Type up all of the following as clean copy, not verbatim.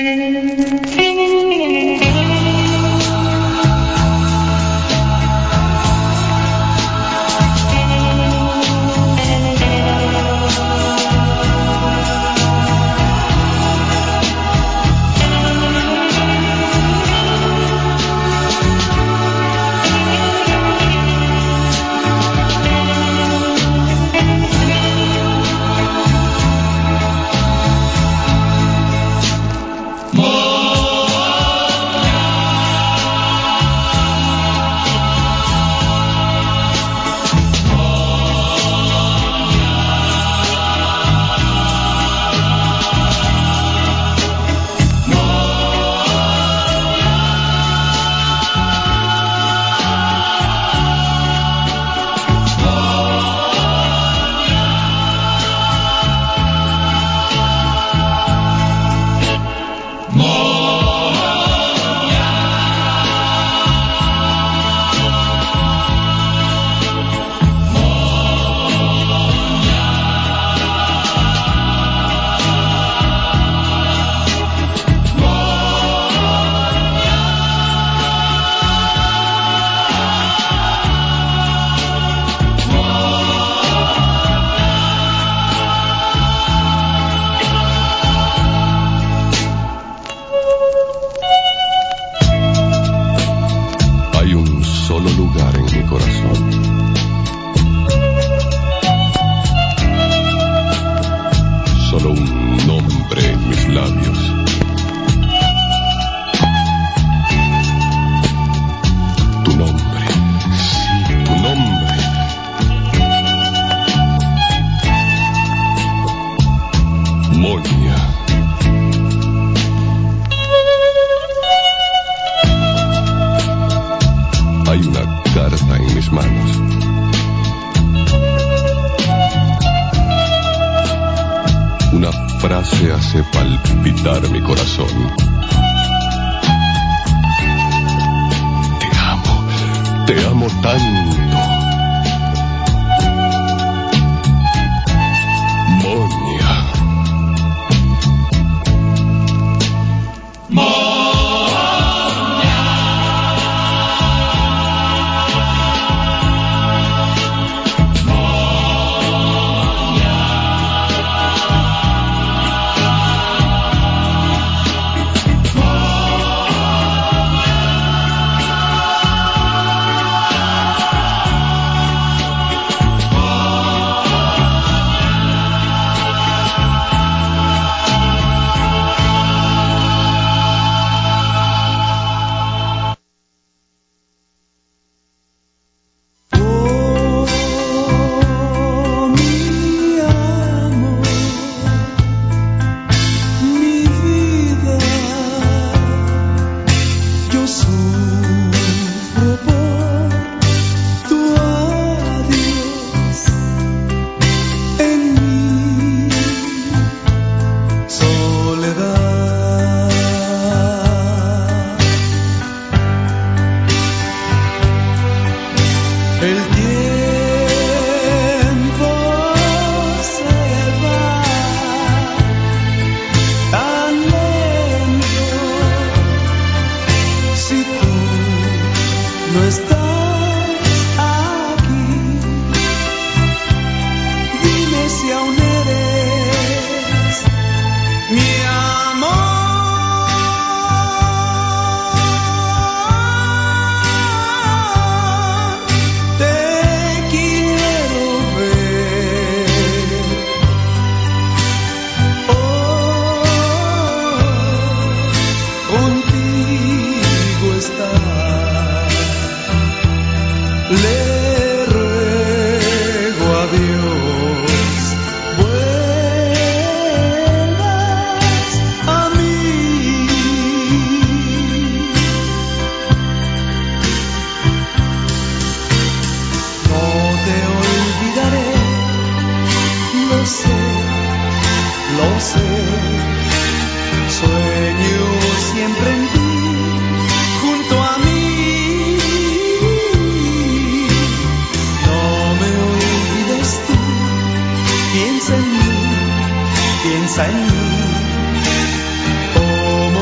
piensa en mí como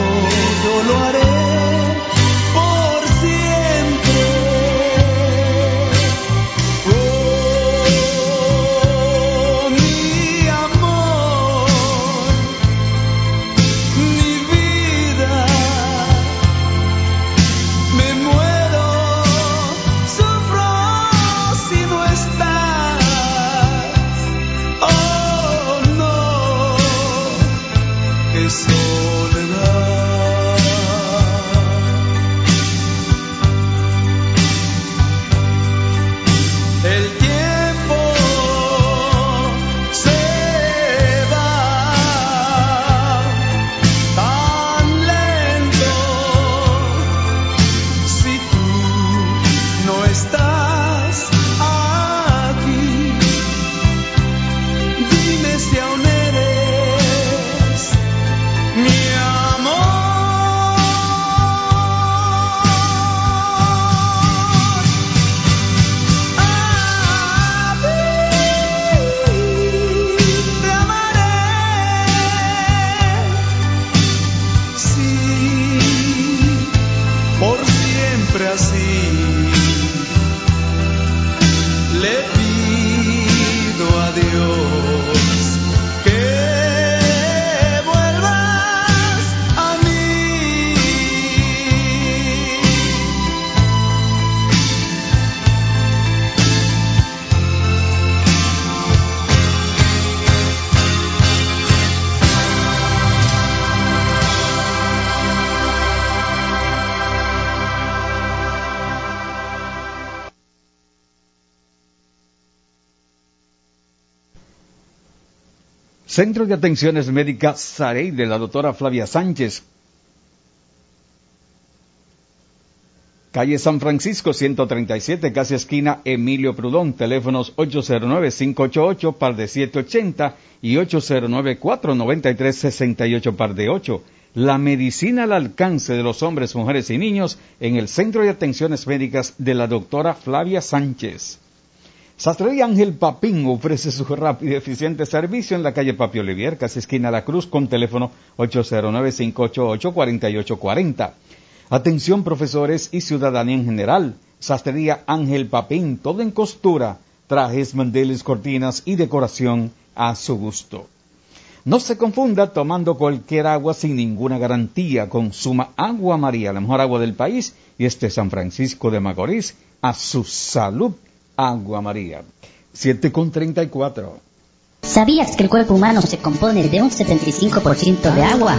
Centro de Atenciones Médicas Sarey de la doctora Flavia Sánchez. Calle San Francisco 137, casi esquina Emilio Prudón. Teléfonos 809-588 par de 780 y 809-493-68 par de 8. La medicina al alcance de los hombres, mujeres y niños en el Centro de Atenciones Médicas de la doctora Flavia Sánchez. Sastrería Ángel Papín ofrece su rápido y eficiente servicio en la calle Papi Olivier, casi esquina La Cruz, con teléfono 809-588-4840. Atención profesores y ciudadanía en general. Sastrería Ángel Papín, todo en costura, trajes, manteles, cortinas y decoración a su gusto. No se confunda tomando cualquier agua sin ninguna garantía. Consuma Agua María, la mejor agua del país, y San Francisco de Macorís, a su salud. Agua María. 7:34. ¿Sabías que el cuerpo humano se compone de un 75% de agua?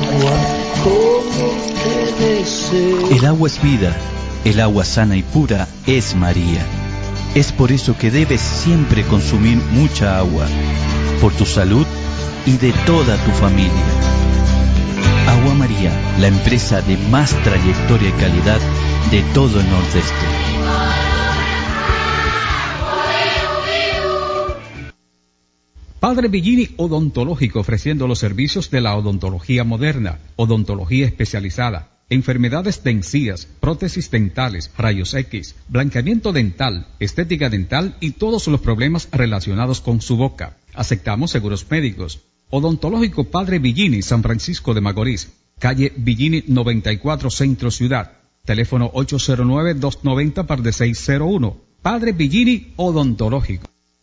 El agua es vida. El agua sana y pura es María. Es por eso que debes siempre consumir mucha agua, por tu salud y de toda tu familia. Agua María, la empresa de más trayectoria y calidad de todo el Nordeste. Padre Billini Odontológico, ofreciendo los servicios de la odontología moderna, odontología especializada, enfermedades de encías, prótesis dentales, rayos X, blanqueamiento dental, estética dental y todos los problemas relacionados con su boca. Aceptamos seguros médicos. Odontológico Padre Billini, San Francisco de Macorís, calle Billini 94, Centro Ciudad. Teléfono 809-290 par de 601. Padre Billini Odontológico.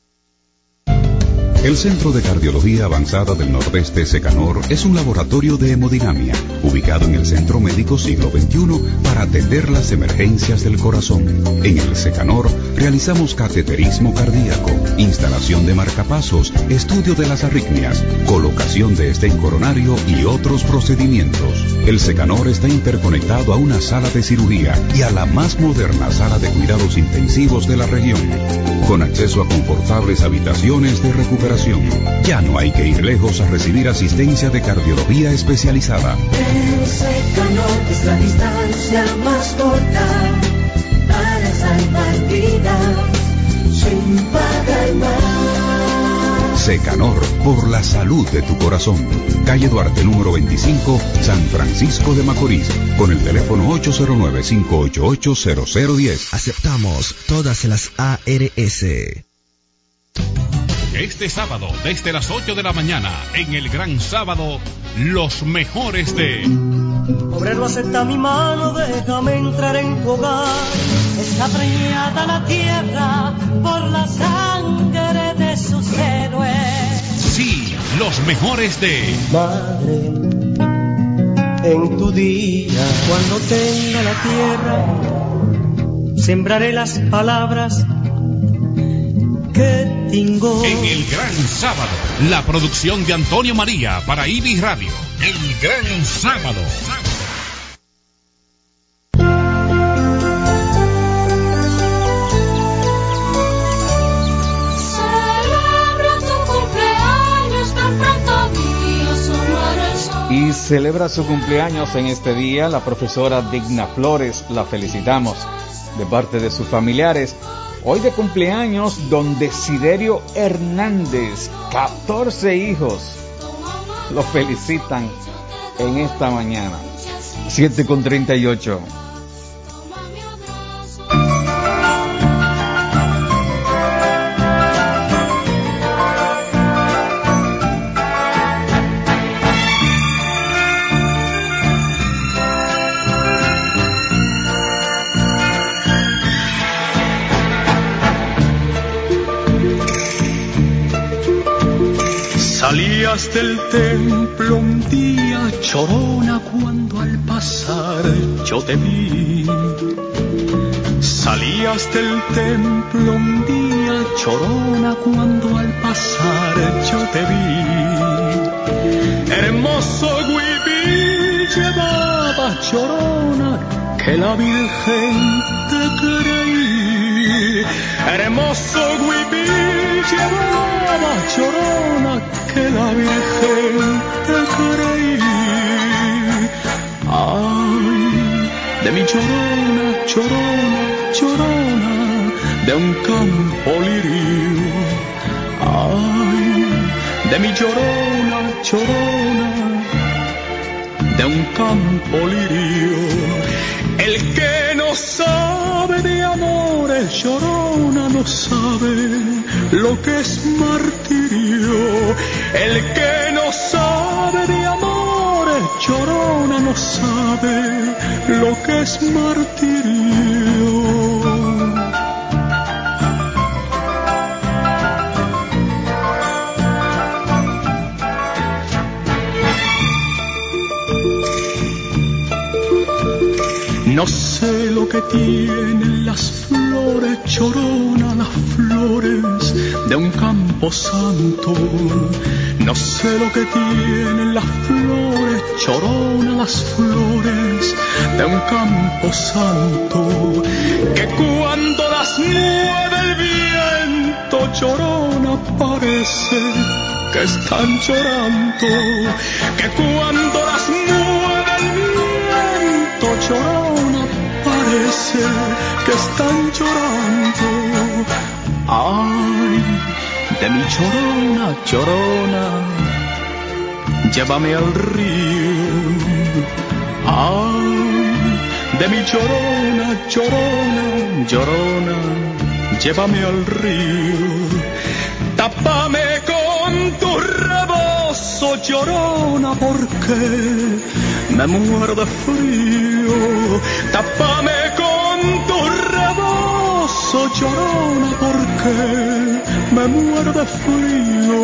El Centro de Cardiología Avanzada del Nordeste, Secanor, es un laboratorio de hemodinamia, ubicado en el Centro Médico Siglo XXI para atender las emergencias del corazón. En el Secanor realizamos cateterismo cardíaco, instalación de marcapasos, estudio de las arritmias, colocación de estén coronario y otros procedimientos. El Secanor está interconectado a una sala de cirugía y a la más moderna sala de cuidados intensivos de la región, con acceso a confortables habitaciones de recuperación. Ya no hay que ir lejos a recibir asistencia de cardiología especializada. El Secanor es la distancia más corta para salvar vidas sin pagar más. Secanor, por la salud de tu corazón. Calle Duarte, número 25, San Francisco de Macorís, con el teléfono 809-588-0010. Aceptamos todas las ARS. Este sábado, desde las 8 de la mañana, en el Gran Sábado, los mejores de... Obrero, acepta mi mano, déjame entrar en tu hogar. Está preñada la tierra por la sangre de sus héroes. Sí, los mejores de... Madre, en tu día, cuando tenga la tierra, sembraré las palabras que tengo. En el Gran Sábado, la producción de Antonio María para IBI Radio. El Gran Sábado. Y celebra su cumpleaños en este día la profesora Digna Flores. La felicitamos de parte de sus familiares. Hoy de cumpleaños don Desiderio Hernández, 14 hijos. Lo felicitan en esta mañana. 7:38. Salías del templo un día, llorona, cuando al pasar yo te vi. Salías del templo un día, llorona, cuando al pasar yo te vi. Hermoso huipil llevaba, llorona, que la Virgen te creí. Hermoso huipil llevaba Chorona que la Virgen te creí. Ay, de mi Chorona, Chorona, Chorona, de un campo lirio. Ay, de mi Chorona, Chorona, de un campo lirio. El que no sabe de amores, Chorona, no sabe lo que es martirio. El que no sabe de amores, Chorona, no sabe lo que es martirio. No sé lo que tienen las flores, Chorona, las flores de un campo santo. No sé lo que tienen las flores, Chorona, las flores de un campo santo. Que cuando las mueve el viento, Chorona, parece que están llorando. Que cuando las mueve el viento, Chorona, parece que están llorando. Ay, de mi Chorona, Chorona, llévame al río. Ay, de mi Chorona, Chorona, Llorona, llévame al río. Tápame con tu rebozo, Chorona, porque me muero de frío. Tápame con tu rebozo, Chorona, porque me muero de frío.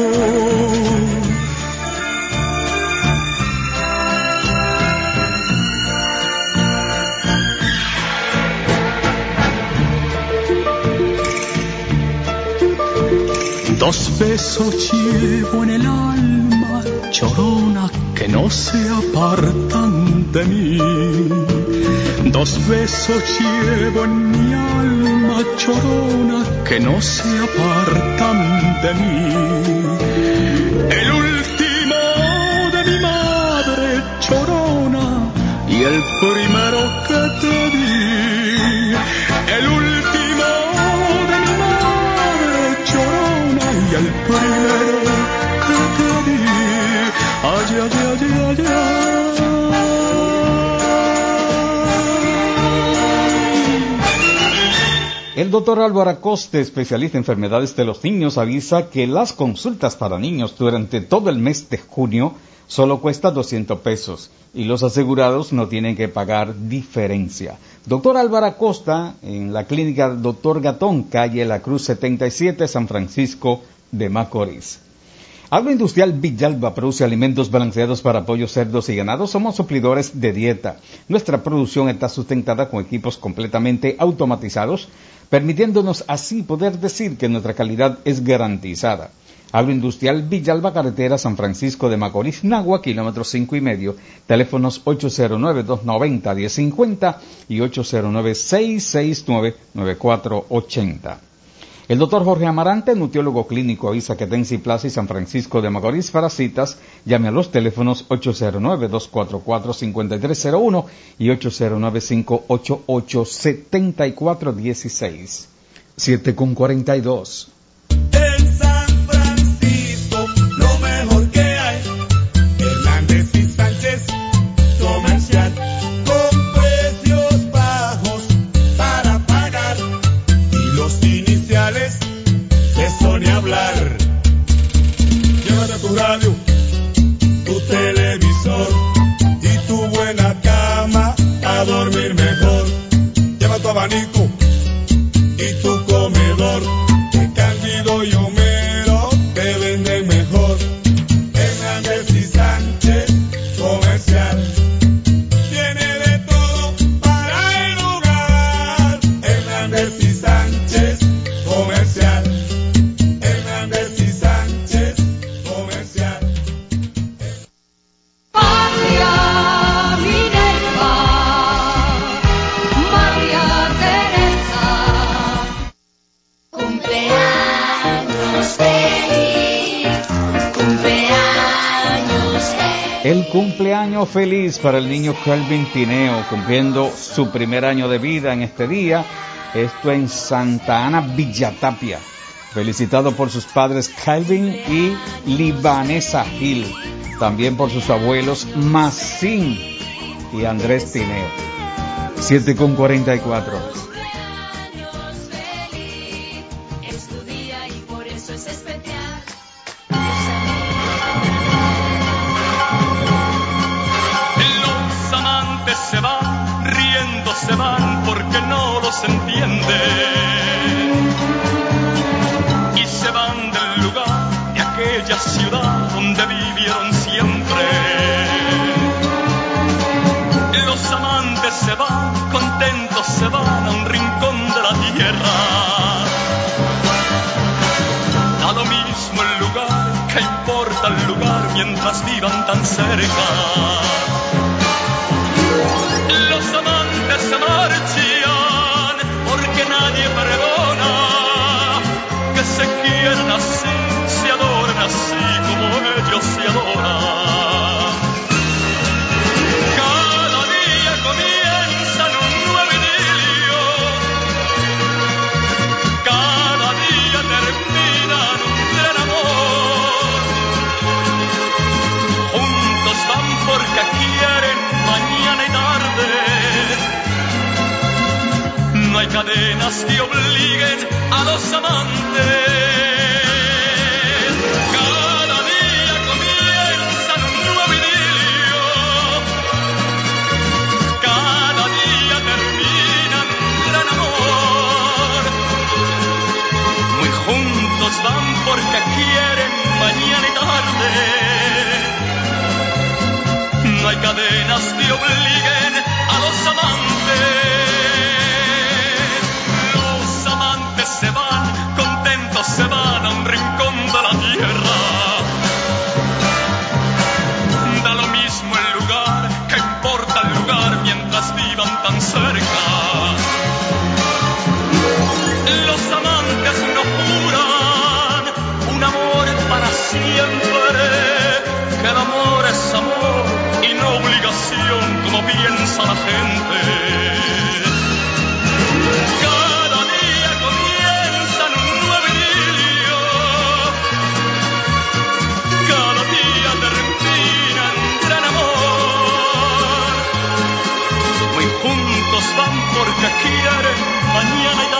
Dos besos llevo en el alma, Chorona, que no se apartan de mí. Dos besos llevo en mi alma, Chorona, que no se apartan de mí. El último de mi madre, Chorona, y el primero que te di. El último de mi madre, Chorona, y el primero que te di. Ay, ay, ay, ay, ay. El doctor Álvaro Acosta, especialista en enfermedades de los niños, avisa que las consultas para niños durante todo el mes de junio solo cuesta 200 pesos y los asegurados no tienen que pagar diferencia. Doctor Álvaro Acosta, en la clínica Doctor Gatón, calle La Cruz 77, San Francisco de Macorís. Agroindustrial Villalba produce alimentos balanceados para pollos, cerdos y ganados. Somos suplidores de dieta. Nuestra producción está sustentada con equipos completamente automatizados, permitiéndonos así poder decir que nuestra calidad es garantizada. Agroindustrial Villalba, carretera San Francisco de Macorís, Nagua, kilómetro 5,5, teléfonos 809-290-1050 y 809-669-9480. El doctor Jorge Amarante, nutriólogo clínico, avisa que Tensi Plaza y San Francisco de Macorís para citas. Llame a los teléfonos 809-244-5301 y 809-588-7416. 7:42. En San Francisco, lo mejor que hay. Hernández y Sánchez, comercial, con precios bajos para pagar. Y los iniciales de Sony hablar. Llévate tu radio, tu televisor y tu buena cama a dormir mejor. Lleva tu abanico y tu comedor, que cumpleaños feliz para el niño Kelvin Tineo, cumpliendo su primer año de vida en este día. Esto en Santa Ana, Villatapia. Felicitado por sus padres Kelvin y Libanesa Gil. También por sus abuelos Macín y Andrés Tineo. 7:44. Se van porque no los entiende y se van del lugar de aquella ciudad donde vivieron siempre. Los amantes se van, contentos se van a un rincón de la tierra. Da lo mismo el lugar, que importa el lugar mientras vivan tan cerca. Los amantes se marchan porque nadie perdona. Que se quieran así, se adoran así como ellos se adoran. Cada día comienzan un nuevo idilio, cada día terminan un gran amor. Juntos van porque quieren mañana y tarde. No hay cadenas que obliguen a los amantes. Cada día comienzan un nuevo idilio, cada día terminan un gran amor. Muy juntos van porque quieren mañana y tarde. No hay cadenas que obliguen a los amantes. Los amantes se van, contentos se van a un rincón de la tierra. Da lo mismo el lugar, que importa el lugar mientras vivan tan cerca. Los amantes no juran un amor para siempre, que el amor es amor y no obligación como piensa la gente. Cada día comienzan un nuevo idilio, cada día terminan un gran amor. Muy juntos van porque quieren mañana y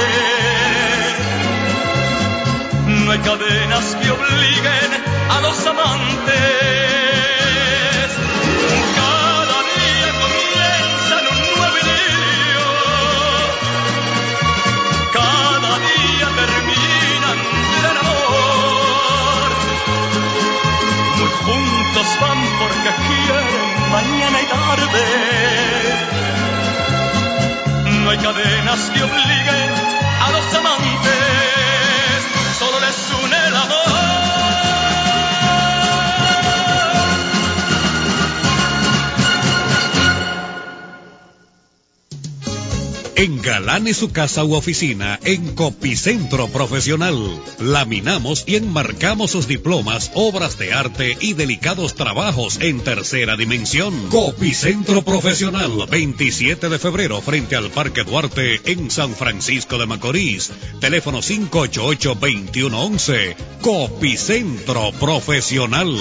tarde. No hay cadenas que obliguen a los amantes. Cada día comienzan un nuevo idilio, cada día terminan un gran amor. Muy juntos van porque quieren mañana y tarde. No hay cadenas que obliguen a los amantes, solo les une el amor. Engalane su casa u oficina en Copicentro Profesional. Laminamos y enmarcamos sus diplomas, obras de arte y delicados trabajos en tercera dimensión. Copicentro Profesional, 27 de febrero frente al Parque Duarte en San Francisco de Macorís. Teléfono 588-2111. Copicentro Profesional.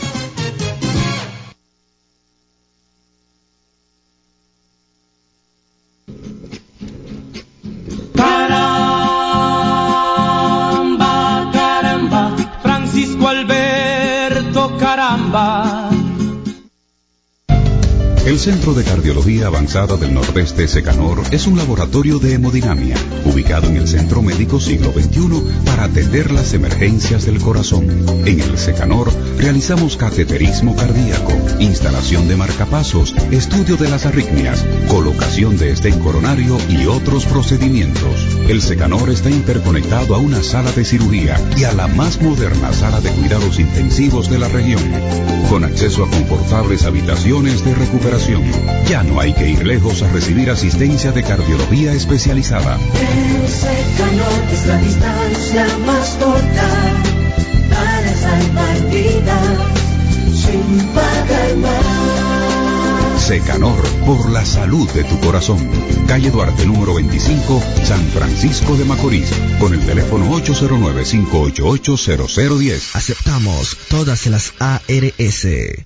El Centro de Cardiología Avanzada del Nordeste Secanor es un laboratorio de hemodinamia ubicado en el Centro Médico Siglo XXI para atender las emergencias del corazón. En el Secanor realizamos cateterismo cardíaco, instalación de marcapasos, estudio de las arritmias, colocación de estén coronario y otros procedimientos. El Secanor está interconectado a una sala de cirugía y a la más moderna sala de cuidados intensivos de la región, con acceso a confortables habitaciones de recuperación. Ya no hay que ir lejos a recibir asistencia de cardiología especializada. El Secanor es la distancia más corta para salvar vidas. sin pagar más. Secanor, por la salud de tu corazón. Calle Duarte, número 25, San Francisco de Macorís. Con el teléfono 809-588-0010. Aceptamos todas las ARS.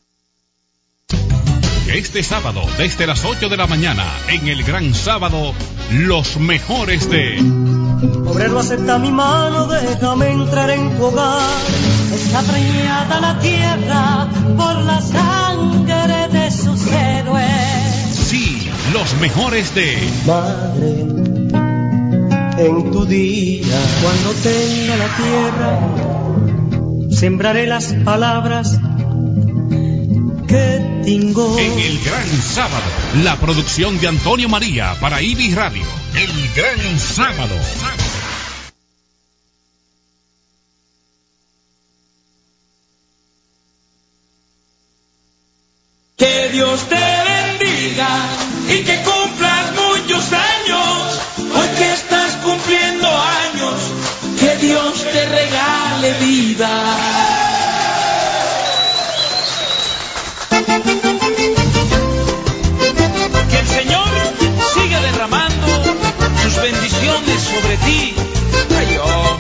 Este sábado, desde las 8 de la mañana, en el Gran Sábado, los mejores de... Obrero, acepta mi mano, déjame entrar en tu hogar. Está preñada la tierra por la sangre de sus héroes. Sí, los mejores de... Madre, en tu día, cuando tenga la tierra, sembraré las palabras que tengo. En el Gran Sábado, la producción de Antonio María para IBI Radio. El Gran Sábado. Que Dios te bendiga y que cumplas muchos años. Hoy que estás cumpliendo años, que Dios te regale vida. Que el Señor siga derramando sus bendiciones sobre ti. Ay, oh.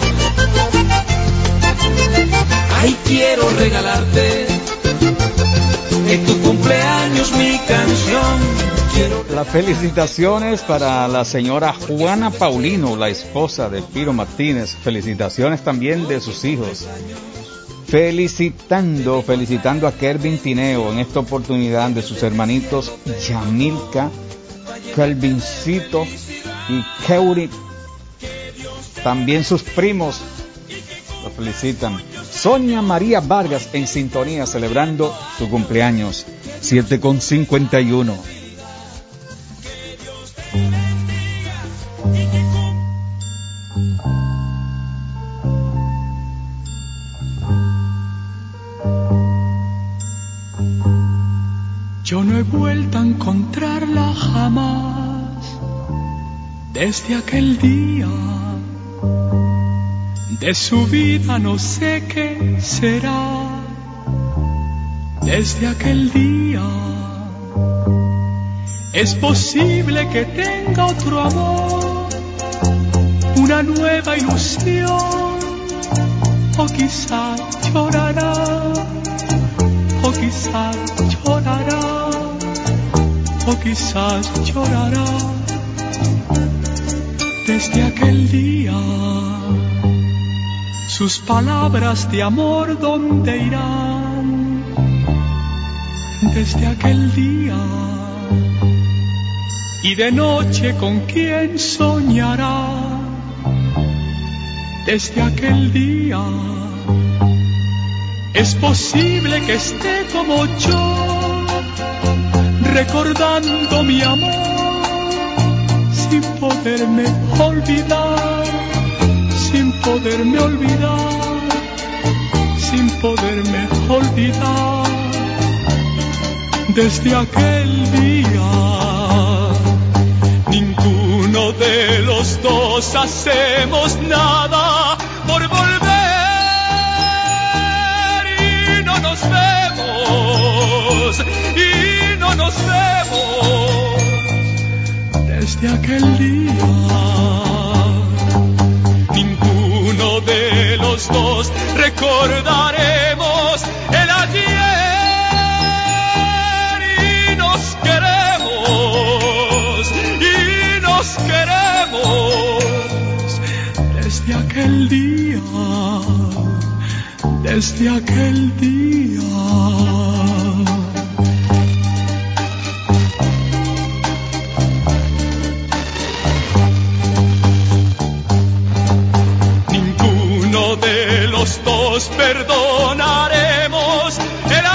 Ay, quiero regalarte en tu cumpleaños mi canción. Las felicitaciones para la señora Juana Paulino, la esposa de Piro Martínez. Felicitaciones también de sus hijos. Felicitando a Kelvin Tineo en esta oportunidad, de sus hermanitos Yamilka, Kelvincito y Keuri. También sus primos lo felicitan. Sonia María Vargas en sintonía, celebrando su cumpleaños, 7:51. Yo no he vuelto a encontrarla jamás desde aquel día. De su vida no sé qué será desde aquel día. Es posible que tenga otro amor, una nueva ilusión, o quizás llorará, o quizás llorará, o quizás llorará desde aquel día. Sus palabras de amor, ¿dónde irán? Desde aquel día. Y de noche, ¿con quién soñará? Desde aquel día. Es posible que esté como yo, recordando mi amor, sin poderme olvidar, sin poderme olvidar, sin poderme olvidar. Desde aquel día, ninguno de los dos hacemos nada por volver, y no nos vemos, y no nos vemos. Desde aquel día, ninguno de los dos recordaremos el ayer, y nos queremos, y nos queremos. Desde aquel día, desde aquel día. De los dos perdonaremos el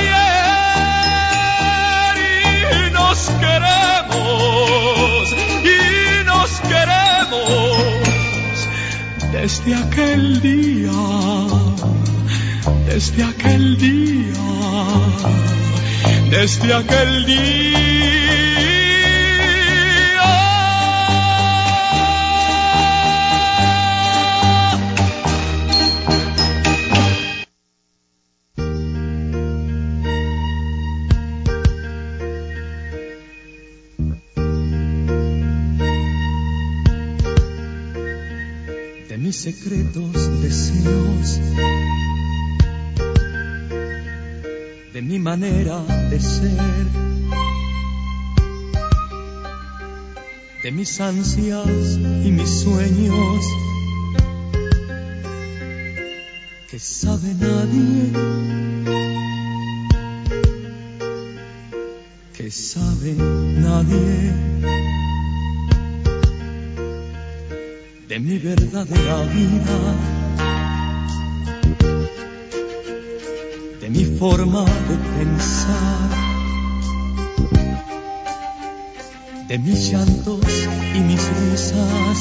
ayer, y nos queremos, y nos queremos. Desde aquel día, desde aquel día, desde aquel día. mis secretos deseos, de mi manera de ser, de mis ansias y mis sueños, que sabe nadie, que sabe nadie, de mi verdadera vida, de mi forma de pensar, de mis llantos y mis risas,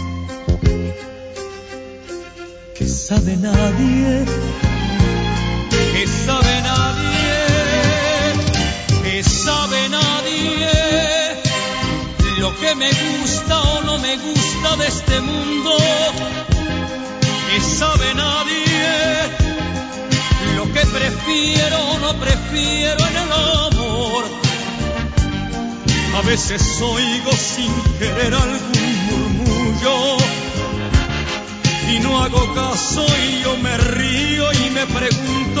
que sabe nadie, que sabe nadie, que sabe nadie, lo que me gusta o no me gusta de este mundo, que sabe nadie, lo que prefiero o no prefiero en el amor. A veces oigo sin querer algún murmullo y no hago caso y yo me río y me pregunto,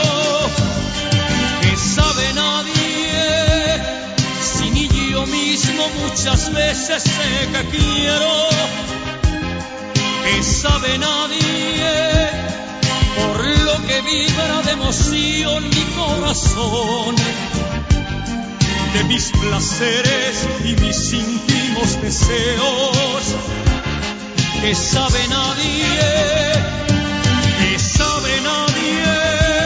¿qué sabe nadie? Si ni yo mismo muchas veces sé que quiero, ¿qué sabe nadie? Por lo que vibra de emoción mi corazón, de mis placeres y mis íntimos deseos, que sabe nadie, que sabe nadie.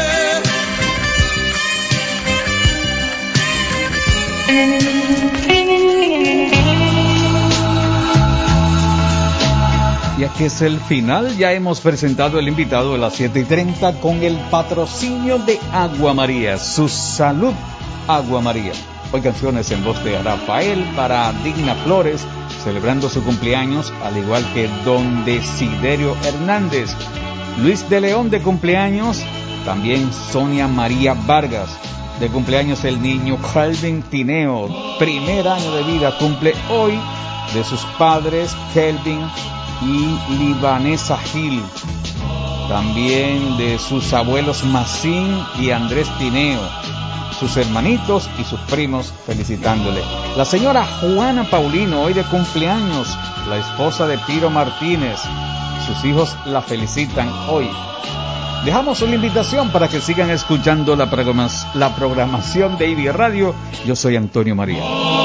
Y aquí es el final, ya hemos presentado el invitado de las 7:30 con el patrocinio de Agua María, su salud Agua María. Hoy canciones en voz de Rafael para Digna Flores, celebrando su cumpleaños, al igual que Don Desiderio Hernández. Luis de León de cumpleaños, también Sonia María Vargas. De cumpleaños el niño Kelvin Tineo, primer año de vida, cumple hoy, de sus padres Kelvin y Libanesa Gil. También de sus abuelos Macín y Andrés Tineo, sus hermanitos y sus primos felicitándole. La señora Juana Paulino, hoy de cumpleaños, la esposa de Piro Martínez. Sus hijos la felicitan hoy. Dejamos una invitación para que sigan escuchando la programación de IBI Radio. Yo soy Antonio María.